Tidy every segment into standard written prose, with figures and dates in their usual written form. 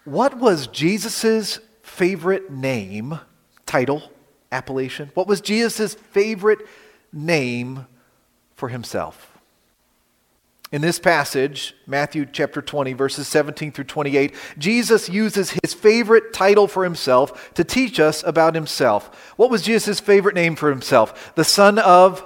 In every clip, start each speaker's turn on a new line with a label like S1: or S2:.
S1: What was Jesus' favorite name, title, appellation? What was Jesus' favorite name for himself? In this passage, Matthew chapter 20, verses 17 through 28, Jesus uses his favorite title for himself to teach us about himself. What was Jesus' favorite name for himself? The Son of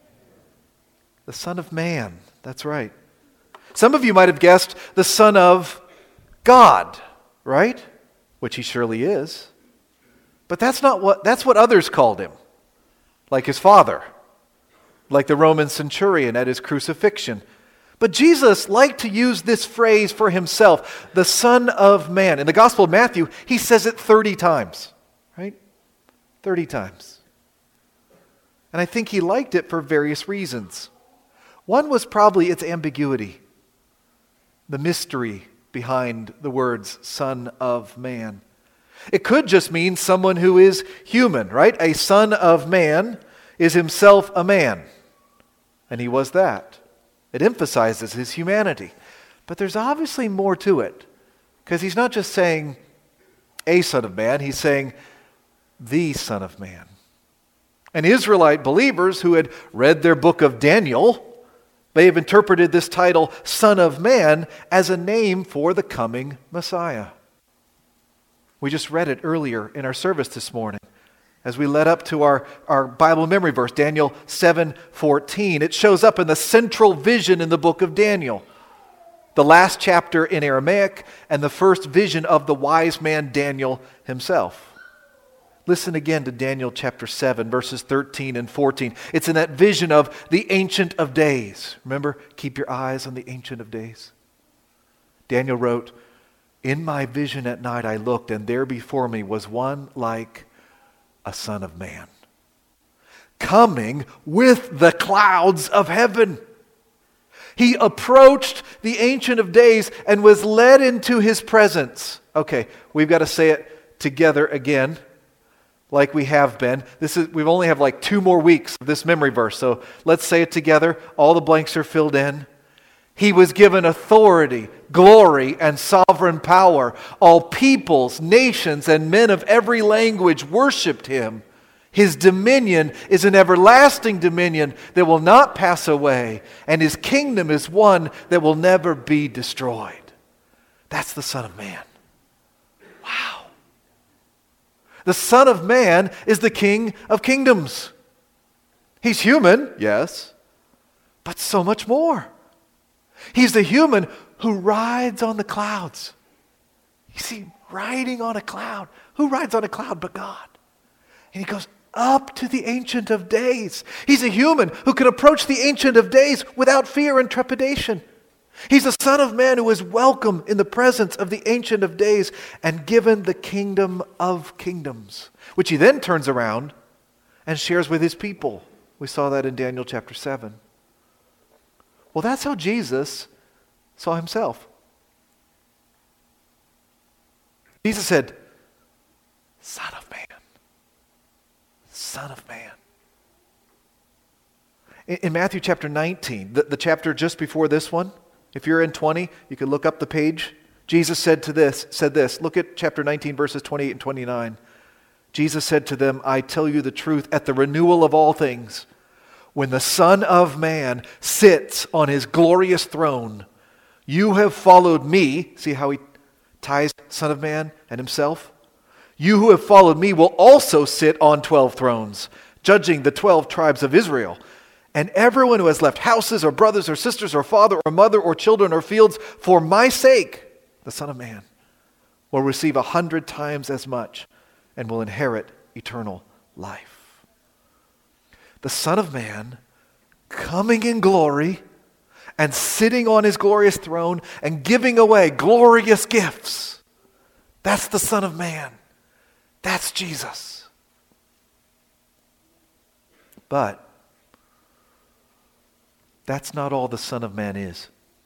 S1: Man. That's right. Some of you might have guessed the Son of God, right? Which he surely is. But that's what others called him. Like his father. Like the Roman centurion at his crucifixion. But Jesus liked to use this phrase for himself, the Son of Man. In the Gospel of Matthew, he says it 30 times, right? 30 times. And I think he liked it for various reasons. One was probably its ambiguity, the mystery behind the words Son of Man. It could just mean someone who is human, right? A son of man is himself a man. And he was that. It emphasizes his humanity. But there's obviously more to it. Because he's not just saying a son of man, he's saying the Son of Man. And Israelite believers who had read their book of Daniel, they have interpreted this title, Son of Man, as a name for the coming Messiah. We just read it earlier in our service this morning. As we led up to our Bible memory verse, Daniel 7:14, it shows up in the central vision in the book of Daniel. The last chapter in Aramaic and the first vision of the wise man Daniel himself. Listen again to Daniel chapter 7, verses 13 and 14. It's in that vision of the Ancient of Days. Remember, keep your eyes on the Ancient of Days. Daniel wrote, "In my vision at night I looked, and there before me was one like a Son of Man, coming with the clouds of heaven. He approached the Ancient of Days and was led into his presence." Okay, we've got to say it together again, like we have been. We only have like 2 more weeks of this memory verse, so let's say it together. All the blanks are filled in. He was given authority, glory, and sovereign power. All peoples, nations, and men of every language worshipped him. His dominion is an everlasting dominion that will not pass away, and his kingdom is one that will never be destroyed. That's the Son of Man. Wow. The Son of Man is the King of kingdoms. He's human, yes, but so much more. He's the human who rides on the clouds. You see, riding on a cloud. Who rides on a cloud but God? And he goes up to the Ancient of Days. He's a human who can approach the Ancient of Days without fear and trepidation. He's the Son of Man who is welcome in the presence of the Ancient of Days and given the kingdom of kingdoms, which he then turns around and shares with his people. We saw that in Daniel chapter 7. Well, that's how Jesus saw himself. Jesus said, Son of Man. Son of Man. In Matthew chapter 19, the chapter just before this one, if you're in 20, you can look up the page. Jesus said this. Look at chapter 19, verses 28 and 29. Jesus said to them, "I tell you the truth, at the renewal of all things, when the Son of Man sits on his glorious throne, you have followed me." See how he ties Son of Man and himself? "You who have followed me will also sit on 12 thrones, judging the 12 tribes of Israel. And everyone who has left houses or brothers or sisters or father or mother or children or fields for my sake," the Son of Man, "will receive 100 times as much and will inherit eternal life." The Son of Man coming in glory and sitting on his glorious throne and giving away glorious gifts. That's the Son of Man. That's Jesus. But that's not all the Son of Man is.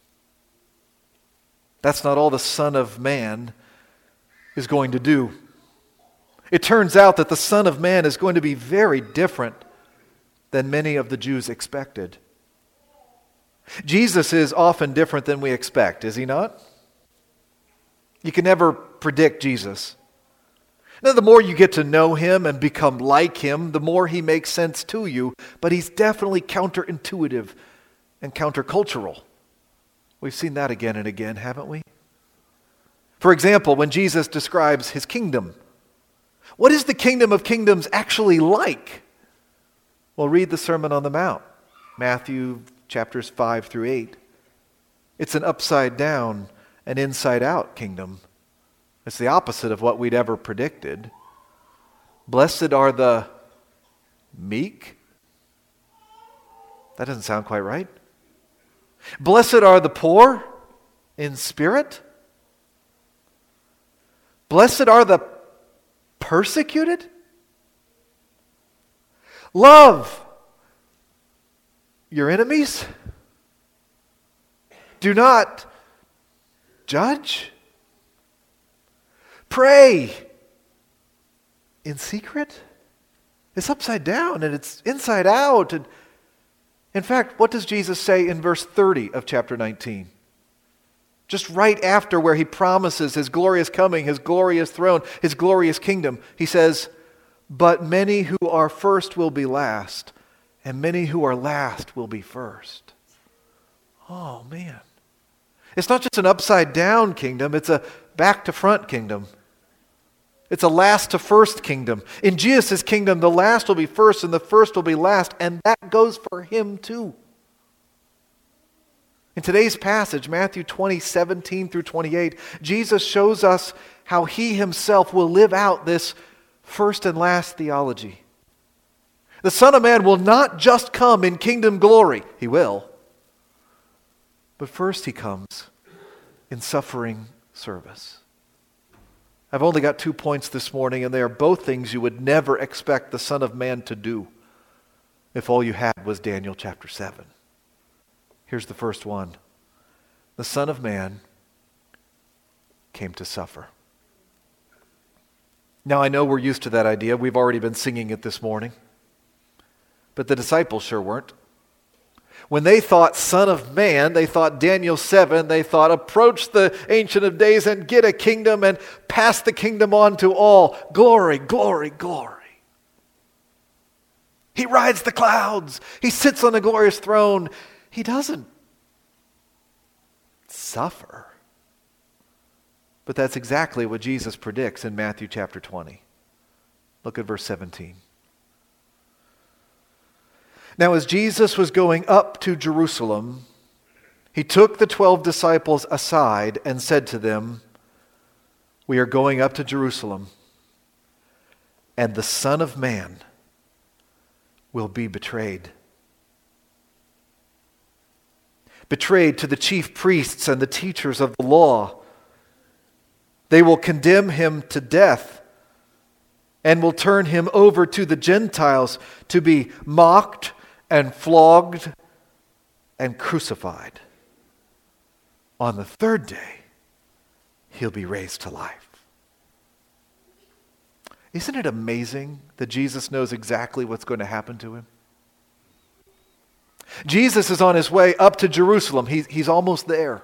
S1: That's not all the Son of Man is going to do. It turns out that the Son of Man is going to be very different than many of the Jews expected. Jesus is often different than we expect, is he not? You can never predict Jesus. Now, the more you get to know him and become like him, the more he makes sense to you, but he's definitely counterintuitive and countercultural. We've seen that again and again, haven't we? For example, when Jesus describes his kingdom, what is the kingdom of kingdoms actually like? Well, read the Sermon on the Mount, Matthew chapters 5 through 8. It's an upside down and inside out kingdom. It's the opposite of what we'd ever predicted. Blessed are the meek. That doesn't sound quite right. Blessed are the poor in spirit. Blessed are the persecuted. Love your enemies. Do not judge. Pray in secret. It's upside down and it's inside out. And in fact, what does Jesus say in verse 30 of chapter 19? Just right after where he promises his glorious coming, his glorious throne, his glorious kingdom. He says, "But many who are first will be last, and many who are last will be first." Oh, man. It's not just an upside down kingdom, it's a back to front kingdom. It's a last to first kingdom. In Jesus' kingdom, the last will be first and the first will be last, and that goes for him too. In today's passage, Matthew 20, 17 through 28, Jesus shows us how he himself will live out this first and last theology. The Son of Man will not just come in kingdom glory. He will. But first he comes in suffering service. I've only got 2 points this morning, and they are both things you would never expect the Son of Man to do if all you had was Daniel chapter 7. Here's the first one. The Son of Man came to suffer. Now, I know we're used to that idea. We've already been singing it this morning. But the disciples sure weren't. When they thought Son of Man, they thought Daniel 7, they thought approach the Ancient of Days and get a kingdom and pass the kingdom on to all. Glory, glory, glory. He rides the clouds. He sits on a glorious throne. He doesn't suffer. But that's exactly what Jesus predicts in Matthew chapter 20. Look at verse 17. Now, as Jesus was going up to Jerusalem, he took the 12 disciples aside and said to them, "We are going up to Jerusalem, and the Son of Man will be betrayed. Betrayed to the chief priests and the teachers of the law. They will condemn him to death and will turn him over to the Gentiles to be mocked and flogged and crucified. On the third day, he'll be raised to life." Isn't it amazing that Jesus knows exactly what's going to happen to him? Jesus is on his way up to Jerusalem. He's almost there.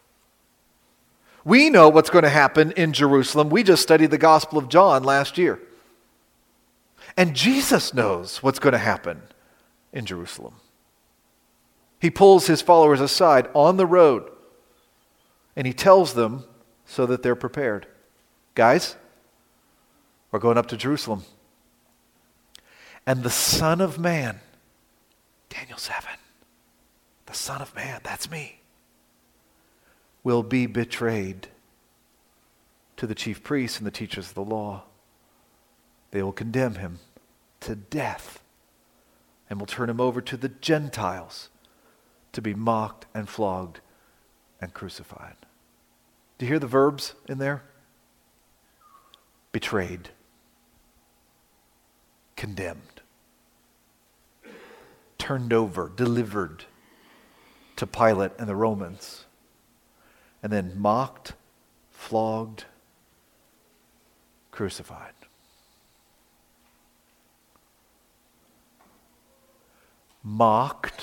S1: We know what's going to happen in Jerusalem. We just studied the Gospel of John last year. And Jesus knows what's going to happen in Jerusalem. He pulls his followers aside on the road and he tells them so that they're prepared. Guys, we're going up to Jerusalem. And the Son of Man, Daniel 7, the Son of Man, that's me, will be betrayed to the chief priests and the teachers of the law. They will condemn him to death and will turn him over to the Gentiles to be mocked and flogged and crucified. Do you hear the verbs in there? Betrayed. Condemned. Turned over, delivered to Pilate and the Romans. And then mocked, flogged, crucified. Mocked,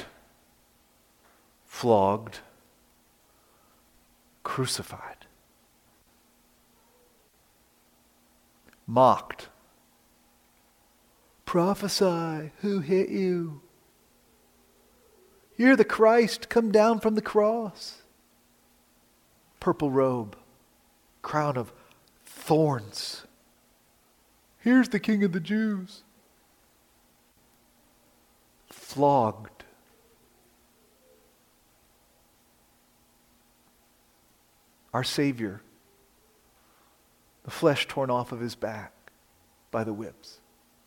S1: flogged, crucified. mocked. Prophesy, who hit you? You're the Christ, come down from the cross. Purple robe, crown of thorns. Here's the King of the Jews. Flogged. Our Savior, the flesh torn off of his back by the whips.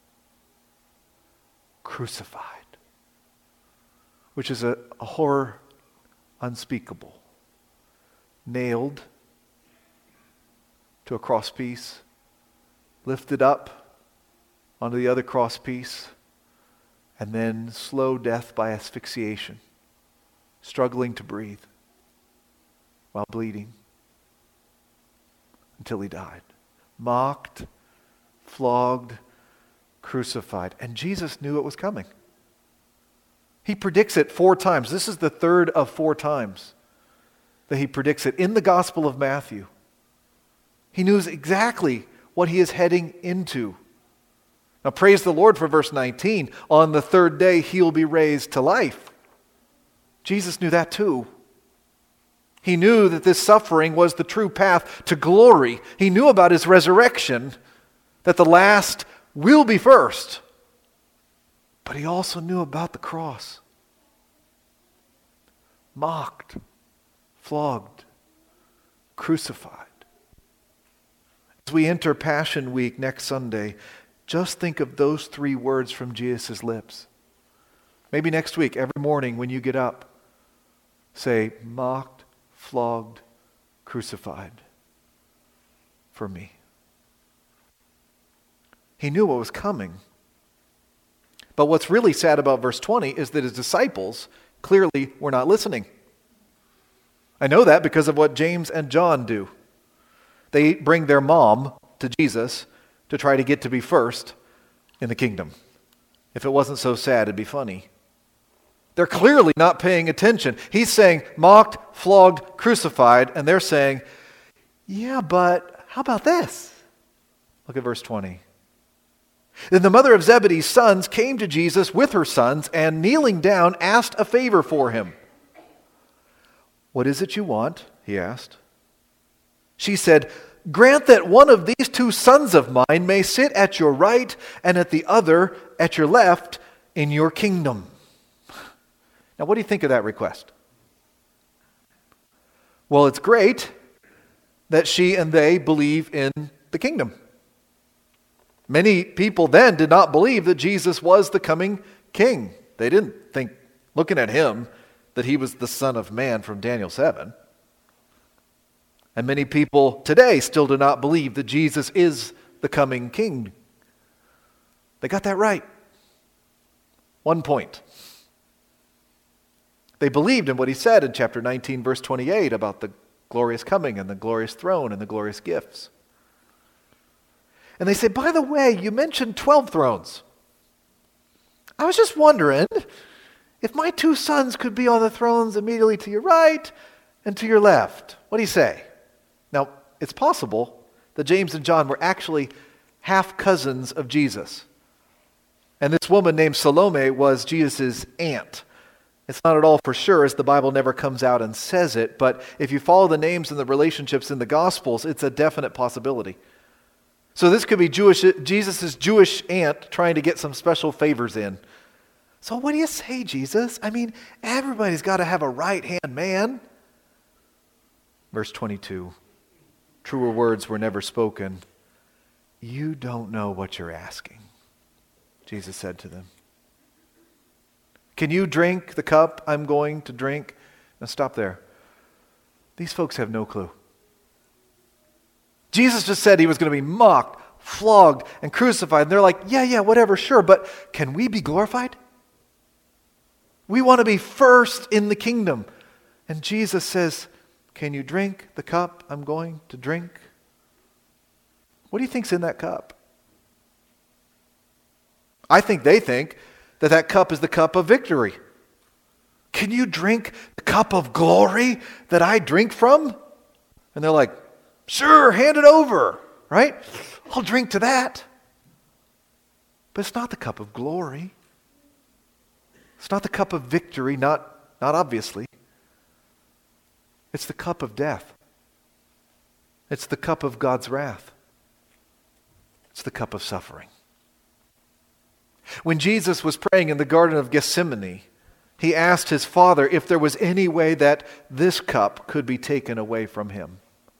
S1: Crucified, which is a horror unspeakable. Nailed to a crosspiece, lifted up onto the other crosspiece, and then slow death by asphyxiation, struggling to breathe while bleeding until he died. Mocked, flogged, crucified. And Jesus knew it was coming. He predicts it 4 times. This is the third of 4 times that he predicts it in the Gospel of Matthew. He knows exactly what he is heading into. Now praise the Lord for verse 19. On the 3rd day he will be raised to life. Jesus knew that too. He knew that this suffering was the true path to glory. He knew about his resurrection, that the last will be first. But he also knew about the cross. Mocked, flogged, crucified. As we enter Passion Week next Sunday, just think of those 3 words from Jesus' lips. Maybe next week, every morning when you get up, say, mocked, flogged, crucified for me. He knew what was coming. But what's really sad about verse 20 is that his disciples clearly were not listening. I know that because of what James and John do. They bring their mom to Jesus to try to get to be first in the kingdom. If it wasn't so sad, it'd be funny. They're clearly not paying attention. He's saying mocked, flogged, crucified, and they're saying, yeah, but how about this? Look at verse 20. Then the mother of Zebedee's sons came to Jesus with her sons and kneeling down asked a favor for him. What is it you want? He asked. She said, grant that one of these 2 sons of mine may sit at your right and at the other at your left in your kingdom. Now, what do you think of that request? Well, it's great that she and they believe in the kingdom. Many people then did not believe that Jesus was the coming king. They didn't think, looking at him, that he was the Son of Man from Daniel 7. And many people today still do not believe that Jesus is the coming king. They got that right. 1 point. They believed in what he said in chapter 19, verse 28 about the glorious coming and the glorious throne and the glorious gifts. And they say, by the way, you mentioned 12 thrones. I was just wondering if my 2 sons could be on the thrones immediately to your right and to your left. What do you say? Now, it's possible that James and John were actually half cousins of Jesus. And this woman named Salome was Jesus' aunt. It's not at all for sure, as the Bible never comes out and says it, but if you follow the names and the relationships in the Gospels, it's a definite possibility. So this could be Jesus' Jewish aunt trying to get some special favors in. So what do you say, Jesus? I mean, everybody's got to have a right-hand man. Verse 22, truer words were never spoken. You don't know what you're asking, Jesus said to them. Can you drink the cup I'm going to drink? Now stop there. These folks have no clue. Jesus just said he was going to be mocked, flogged, and crucified. And they're like, yeah, whatever, sure, but can we be glorified? We want to be first in the kingdom. And Jesus says, can you drink the cup I'm going to drink? What do you think's in that cup? I think they think that cup is the cup of victory. Can you drink the cup of glory that I drink from? And they're like, sure, hand it over, right? I'll drink to that. But it's not the cup of glory. It's not the cup of victory, not obviously. It's the cup of death. It's the cup of God's wrath. It's the cup of suffering. When Jesus was praying in the Garden of Gethsemane, he asked his Father if there was any way that this cup could be taken away from him.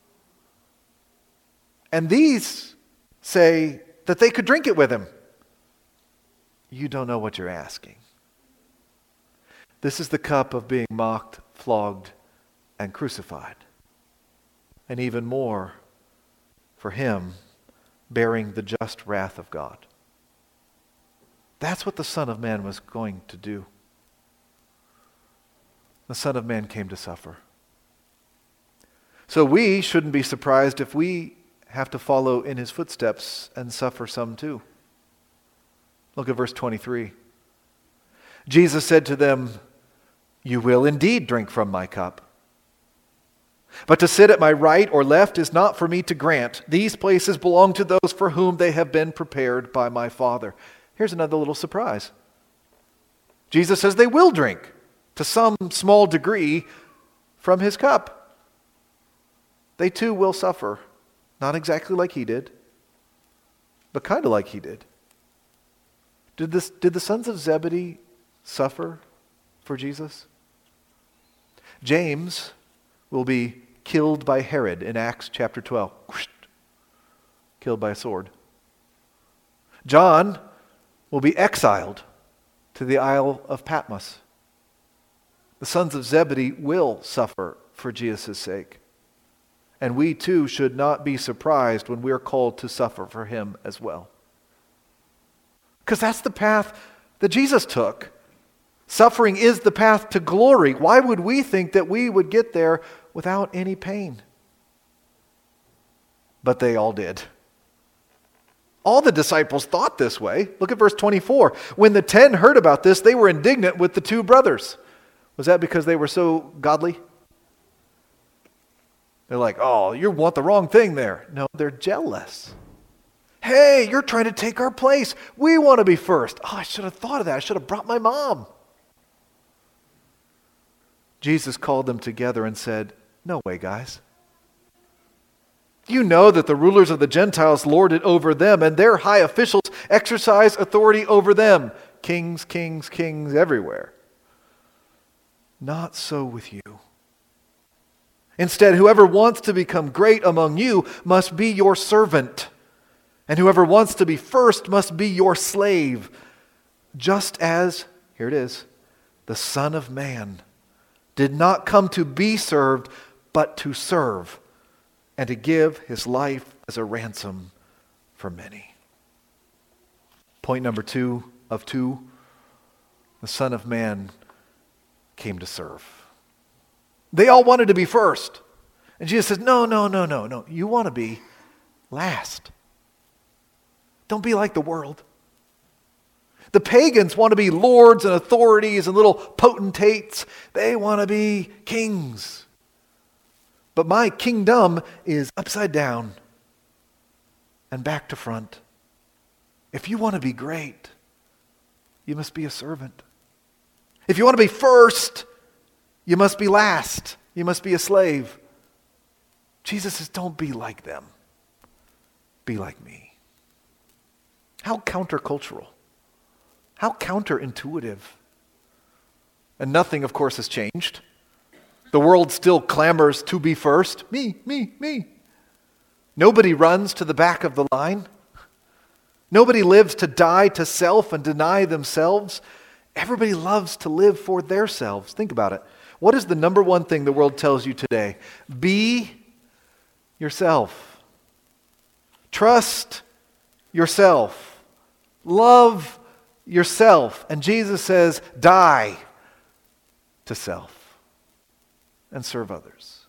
S1: And these say that they could drink it with him. You don't know what you're asking. This is the cup of being mocked, flogged, and crucified. And even more, for him, bearing the just wrath of God. That's what the Son of Man was going to do. The Son of Man came to suffer. So we shouldn't be surprised if we have to follow in his footsteps and suffer some too. Look at verse 23. Jesus said to them, "You will indeed drink from my cup. But to sit at my right or left is not for me to grant. These places belong to those for whom they have been prepared by my Father." Here's another little surprise. Jesus says they will drink, to some small degree, from his cup. They too will suffer. Not exactly like he did, but kind of like he did. Did the sons of Zebedee suffer for Jesus? James will be killed by Herod in Acts chapter 12. Killed by a sword. John will be exiled to the Isle of Patmos. The sons of Zebedee will suffer for Jesus' sake. And we too should not be surprised when we are called to suffer for him as well. Because that's the path that Jesus took. Suffering is the path to glory. Why would we think that we would get there without any pain? But they all did. All the disciples thought this way. Look at verse 24. When the 10 heard about this, they were indignant with the 2 brothers. Was that because they were so godly? They're like, "Oh, you want the wrong thing there." No, they're jealous. "Hey, you're trying to take our place. We want to be first." "Oh, I should have thought of that. I should have brought my mom." Jesus called them together and said, "No way, guys. You know that the rulers of the Gentiles lord it over them, and their high officials exercise authority over them. Kings, kings, kings everywhere. Not so with you. Instead, whoever wants to become great among you must be your servant, and whoever wants to be first must be your slave, just as," here it is, "the Son of Man did not come to be served, but to serve, and to give his life as a ransom for many." Point number 2 of 2, the Son of Man came to serve. They all wanted to be first. And Jesus says, no. You want to be last. Don't be like the world. The pagans want to be lords and authorities and little potentates. They want to be kings. But my kingdom is upside down and back to front. If you want to be great, you must be a servant. If you want to be first, you must be last. You must be a slave. Jesus says, don't be like them. Be like me. How countercultural. How counterintuitive. And nothing, of course, has changed. The world still clamors to be first. Me. Nobody runs to the back of the line. Nobody lives to die to self and deny themselves. Everybody loves to live for themselves. Think about it. What is the number one thing the world tells you today? Be yourself. Trust yourself. Love yourself. And Jesus says, die to self and serve others.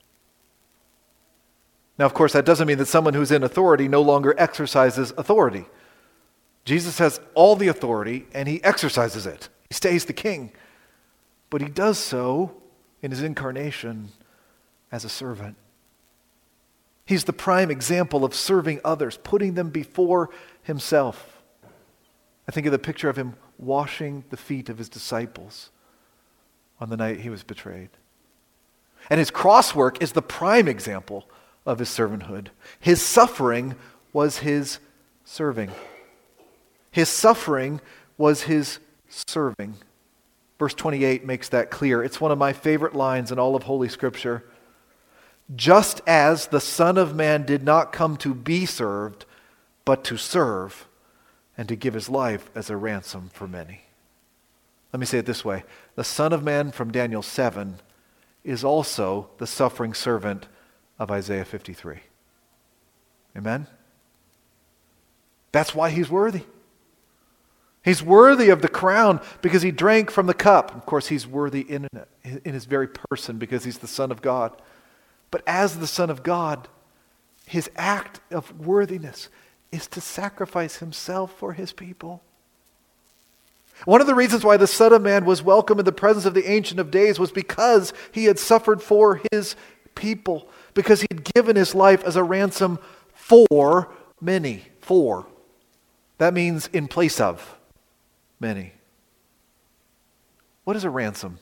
S1: Now, of course, that doesn't mean that someone who's in authority no longer exercises authority. Jesus has all the authority and he exercises it. He stays the king. But he does so in his incarnation as a servant. He's the prime example of serving others, putting them before himself. I think of the picture of him washing the feet of his disciples on the night he was betrayed. And his cross work is the prime example of his servanthood. His suffering was his serving. His suffering was his serving. Verse 28 makes that clear. It's one of my favorite lines in all of Holy Scripture. Just as the Son of Man did not come to be served, but to serve, and to give his life as a ransom for many. Let me say it this way. The Son of Man from Daniel 7 is also the suffering servant of Isaiah 53. Amen? That's why he's worthy. He's worthy of the crown because he drank from the cup. Of course, he's worthy in his very person because he's the Son of God. But as the Son of God, his act of worthiness is to sacrifice himself for his people. One of the reasons why the Son of Man was welcome in the presence of the Ancient of Days was because he had suffered for his people, because he had given his life as a ransom for many. For. That means in place of many. What is a ransom?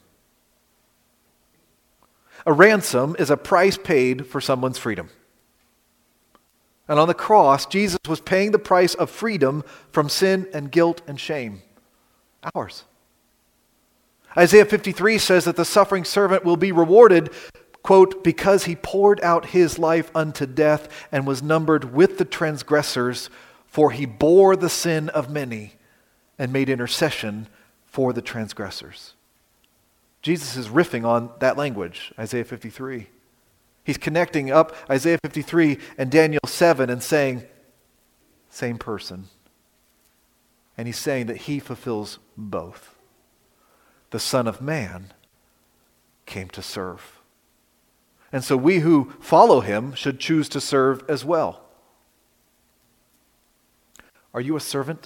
S1: A ransom is a price paid for someone's freedom. And on the cross, Jesus was paying the price of freedom from sin and guilt and shame. Ours. Isaiah 53 says that the suffering servant will be rewarded, quote, because he poured out his life unto death and was numbered with the transgressors, for he bore the sin of many and made intercession for the transgressors. Jesus is riffing on that language, Isaiah 53. He's connecting up Isaiah 53 and Daniel 7 and saying, same person. And he's saying that he fulfills both. The Son of Man came to serve. And so we who follow him should choose to serve as well. Are you a servant?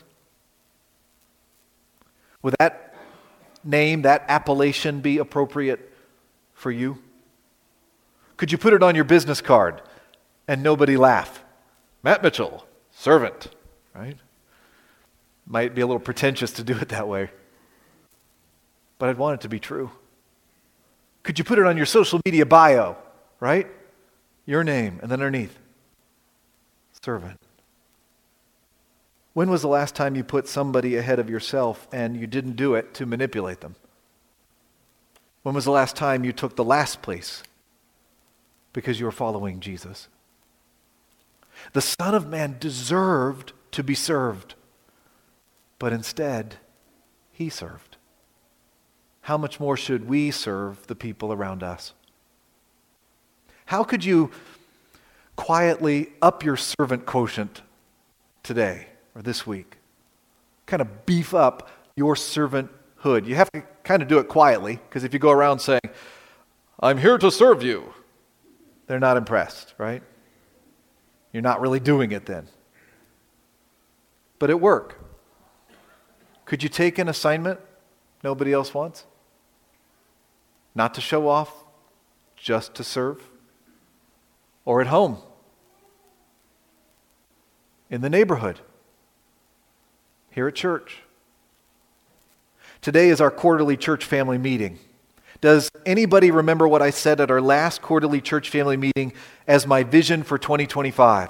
S1: Would that name, that appellation be appropriate for you? Could you put it on your business card and nobody laugh? Matt Mitchell, servant, right? Might be a little pretentious to do it that way, but I'd want it to be true. Could you put it on your social media bio, right? Your name, and then underneath, servant. When was the last time you put somebody ahead of yourself and you didn't do it to manipulate them? When was the last time you took the last place because you were following Jesus? The Son of Man deserved to be served, but instead, he served. How much more should we serve the people around us? How could you quietly up your servant quotient today or this week? Kind of beef up your servanthood. You have to kind of do it quietly, because if you go around saying, I'm here to serve you, they're not impressed, right? You're not really doing it then. But at work, could you take an assignment nobody else wants? Not to show off, just to serve? Or at home? In the neighborhood? Here at church? Today is our quarterly church family meeting. Does anybody remember what I said at our last quarterly church family meeting as my vision for 2025?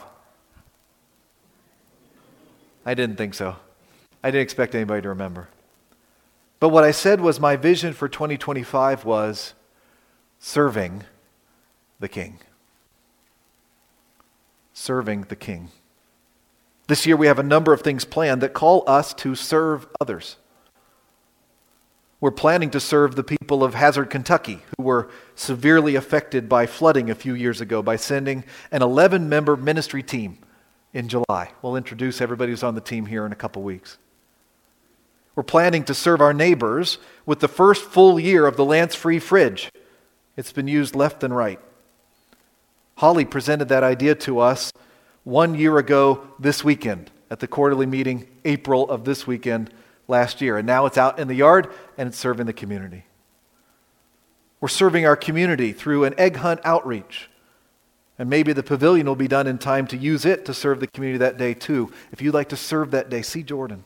S1: I didn't think so. I didn't expect anybody to remember. But what I said was my vision for 2025 was serving the King. Serving the King. This year we have a number of things planned that call us to serve others. We're planning to serve the people of Hazard, Kentucky, who were severely affected by flooding a few years ago by sending an 11-member ministry team in July. We'll introduce everybody who's on the team here in a couple weeks. We're planning to serve our neighbors with the first full year of the Lance-free fridge. It's been used left and right. Holly presented that idea to us 1 year ago this weekend at the quarterly meeting, April of this weekend last year. And now it's out in the yard and it's serving the community. We're serving our community through an egg hunt outreach. And maybe the pavilion will be done in time to use it to serve the community that day too. If you'd like to serve that day, see Jordan.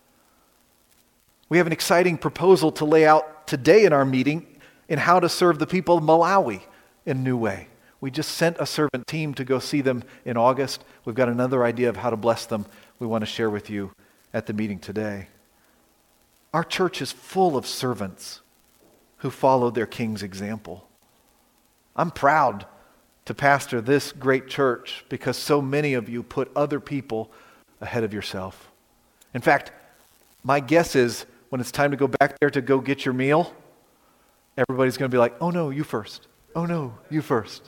S1: We have an exciting proposal to lay out today in our meeting in how to serve the people of Malawi in a new way. We just sent a servant team to go see them in August. We've got another idea of how to bless them we want to share with you at the meeting today. Our church is full of servants who followed their king's example. I'm proud to pastor this great church because so many of you put other people ahead of yourself. In fact, my guess is when it's time to go back there to go get your meal, everybody's going to be like, oh no, you first. Oh no, you first.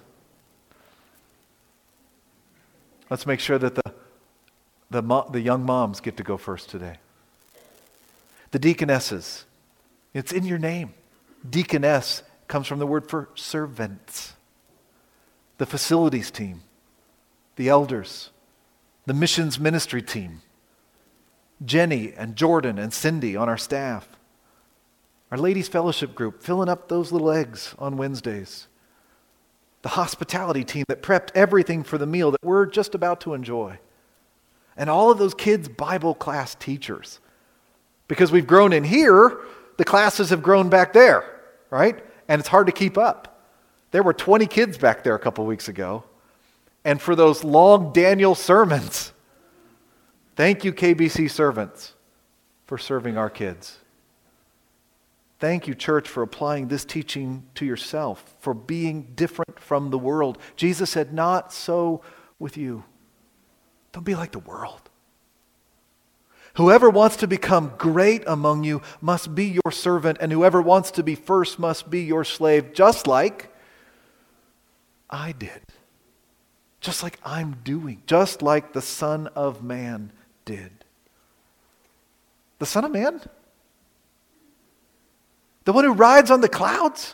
S1: Let's make sure that the young moms get to go first today. The deaconesses, it's in your name. Deaconess comes from the word for servants. The facilities team, the elders, the missions ministry team, Jenny and Jordan and Cindy on our staff, our ladies fellowship group filling up those little eggs on Wednesdays, the hospitality team that prepped everything for the meal that we're just about to enjoy, and all of those kids' Bible class teachers. Because we've grown in here, the classes have grown back there, right? And it's hard to keep up. There were 20 kids back there a couple weeks ago. And for those long Daniel sermons, thank you, KBC servants, for serving our kids. Thank you, church, for applying this teaching to yourself, for being different from the world. Jesus said, not so with you. Don't be like the world. Whoever wants to become great among you must be your servant, and whoever wants to be first must be your slave, just like I did. Just like I'm doing. Just like the Son of Man did. The Son of Man? The one who rides on the clouds?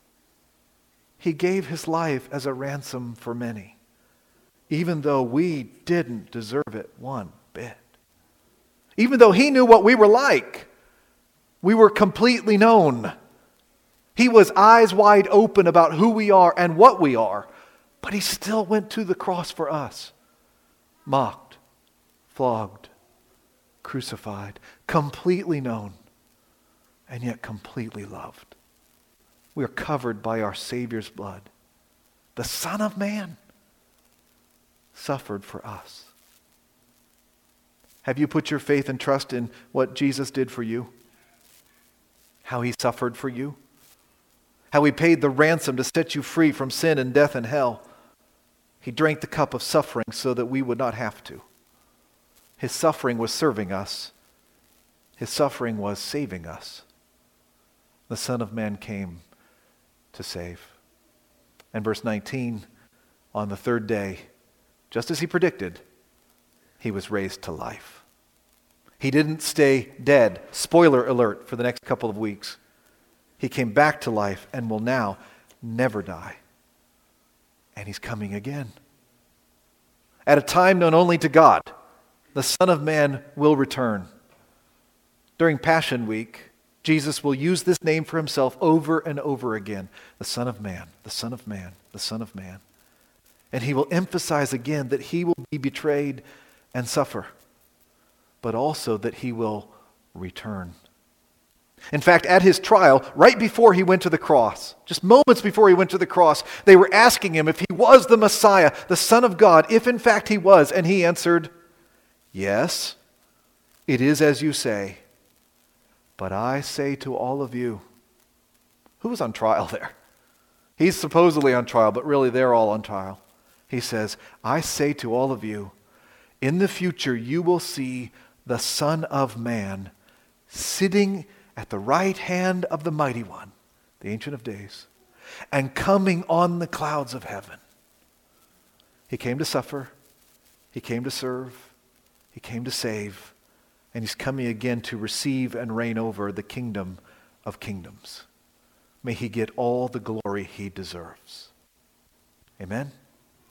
S1: He gave his life as a ransom for many, even though we didn't deserve it one bit. Even though he knew what we were like, we were completely known. He was eyes wide open about who we are and what we are, but he still went to the cross for us. Mocked, flogged, crucified, completely known, and yet completely loved. We are covered by our Savior's blood. The Son of Man suffered for us. Have you put your faith and trust in what Jesus did for you? How he suffered for you? How he paid the ransom to set you free from sin and death and hell? He drank the cup of suffering so that we would not have to. His suffering was serving us. His suffering was saving us. The Son of Man came to save. And verse 19, on the third day, just as he predicted, he was raised to life. He didn't stay dead. Spoiler alert for the next couple of weeks. He came back to life and will now never die. And he's coming again. At a time known only to God, the Son of Man will return. During Passion Week, Jesus will use this name for himself over and over again. The Son of Man, the Son of Man, the Son of Man. And he will emphasize again that he will be betrayed and suffer, but also that he will return. In fact, at his trial, right before he went to the cross, just moments before he went to the cross, they were asking him if he was the Messiah, the Son of God, if in fact he was. And he answered, yes, it is as you say. But I say to all of you, who was on trial there? He's supposedly on trial, but really they're all on trial. He says, I say to all of you, in the future you will see the Son of Man sitting at the right hand of the Mighty One, the Ancient of Days, and coming on the clouds of heaven. He came to suffer, he came to serve, he came to save, and he's coming again to receive and reign over the kingdom of kingdoms. May he get all the glory he deserves. Amen.